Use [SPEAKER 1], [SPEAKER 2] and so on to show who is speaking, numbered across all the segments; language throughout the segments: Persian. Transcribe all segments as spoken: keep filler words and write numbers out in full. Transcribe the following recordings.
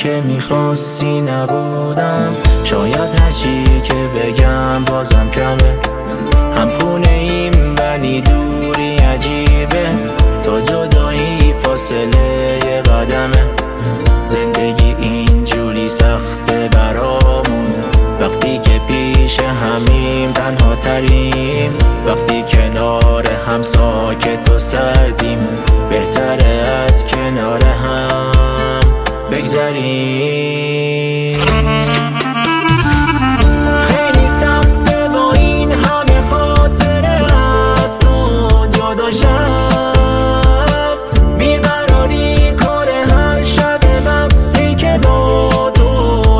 [SPEAKER 1] که میخواستی نبودم. شاید هرچی که بگم بازم کمه، هم خونه ایم ولی دوری عجیبه. تا جدایی فاصله یه قدمه. زندگی اینجوری سخته برامون، وقتی که پیش همیم تنها تریم. وقتی کنار هم ساکت و سردیم، بهتره از کنار هم بگذریم. خیلی سخته با این همه خاطره از تو جدا شب. بیقراری کار هر شب وقتی که با تو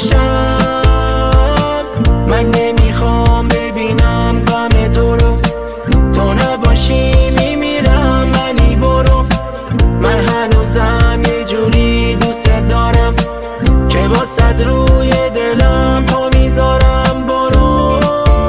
[SPEAKER 1] نباشم. من نمیخوام ببینم غم تو رو، تو نباشی میمیرم ولی برو. من هنوزم یه جوری دوست دارم که با صد روی دلم پا میذارم. برو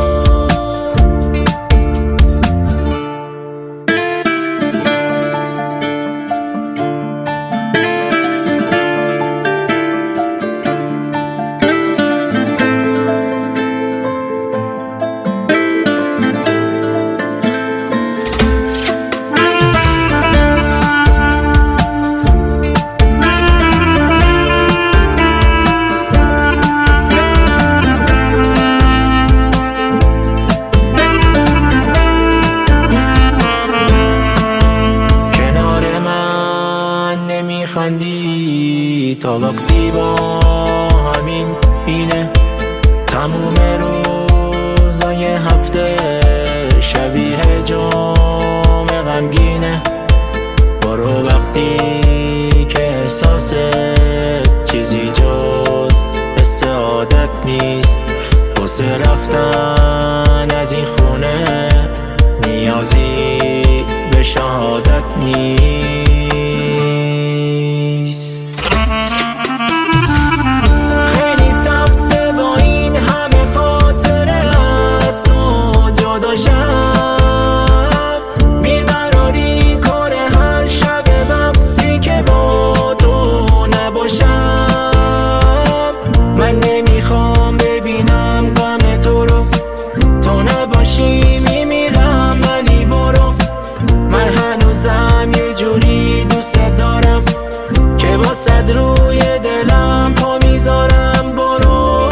[SPEAKER 1] خندی تا وقتی با همین اینه. تموم روزای هفته شبیه جام غمگینه. برو وقتی که احساس چیزی جز حس عادت نیست. واسه رفتن از این خونه نیازی به شهادت نیست. من نمیخوام ببینم غم تو رو، تو نباشی میمیرم ولی برو. من هنوزم یه جوری دوست دارم که با صد روی دلم پا میذارم. برو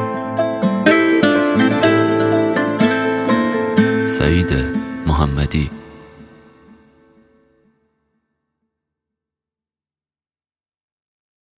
[SPEAKER 2] سعید محمدی.